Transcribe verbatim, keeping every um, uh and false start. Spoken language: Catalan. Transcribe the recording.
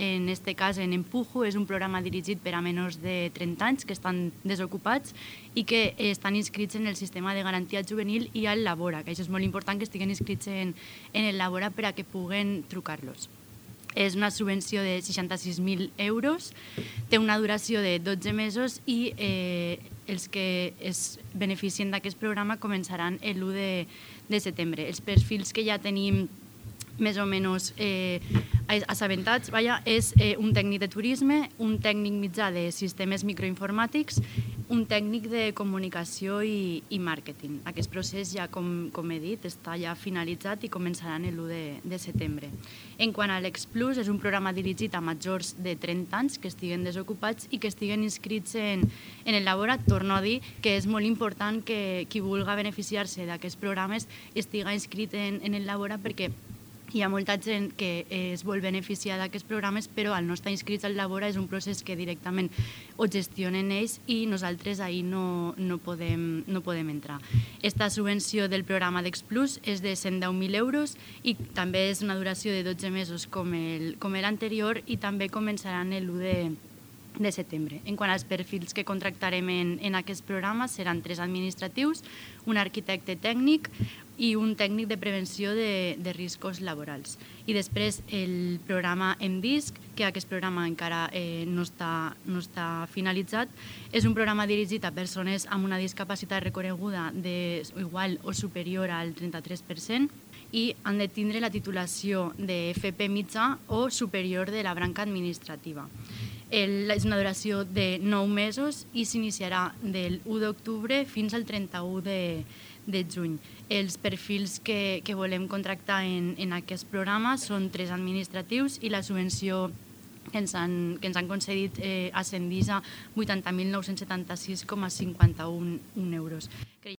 en aquest cas en Empujo, és un programa dirigit per a menors de trenta anys que estan desocupats i que estan inscrits en el sistema de garantia juvenil i al Labora, que això és molt important que estiguen inscrits en, en el Labora per a que puguen trucar-los. És una subvenció de seixanta-sis mil euros, té una duració de dotze mesos i eh, els que es beneficien d'aquest programa començaran l'u de, de setembre. Els perfils que ja tenim més o menys eh, assabentats, vaja, és eh, un tècnic de turisme, un tècnic mitjà de sistemes microinformàtics, un tècnic de comunicació i, i màrqueting. Aquest procés ja, com, com he dit, està ja finalitzat i començaran l'u de, de setembre. En quant a l'Explus, és un programa dirigit a majors de trenta anys que estiguen desocupats i que estiguen inscrits en, en el Labora. Torno a dir que és molt important que qui vulgui beneficiar-se d'aquests programes estigui inscrit en, en el Labora, perquè hi ha molta gent que es vol beneficiar d'aquests programes, però al no estar inscrits al Labora és un procés que directament ho gestionen ells i nosaltres ahir no, no, podem, no podem entrar. Esta subvenció del programa d'Explus és de cent deu mil euros i també és una duració de dotze mesos com el, com l'anterior i també començaran l'u de, de setembre. En quant als perfils que contractarem en, en aquest programa, seran tres administratius, un arquitecte tècnic, i un tècnic de prevenció de, de riscos laborals. I després el programa EMDISC, que aquest programa encara eh, no, està, no està finalitzat, és un programa dirigit a persones amb una discapacitat reconeguda de igual o superior al trenta-tres per cent i han de tindre la titulació de F P mitjà o superior de la branca administrativa. El, és una duració de nou mesos i s'iniciarà del u d'octubre fins al trenta-u de, de juny. Els perfils que, que volem contractar en, en aquest programa són tres administratius i la subvenció que ens han, que ens han concedit eh, ascendís a vuitanta mil nou-cents setanta-sis coma cinquanta-un euros.